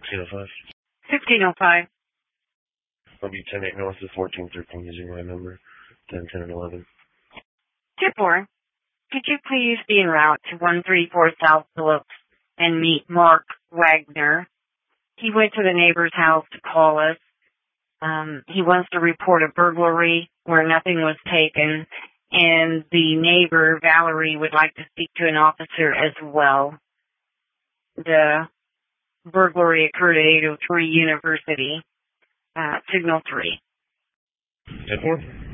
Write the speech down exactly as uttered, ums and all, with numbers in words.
sixteen oh five. sixteen oh five. I'll be ten eight north of fourteen thirteen using my number. ten ten and eleven. ten four. Could you please be en route to one thirty-four South Phillips and meet Mark Wagner? He went to the neighbor's house to call us. Um, he wants to report a burglary where nothing was taken, and the neighbor, Valerie, would like to speak to an officer as well. The burglary occurred at eight oh three University, uh, Signal three. ten four.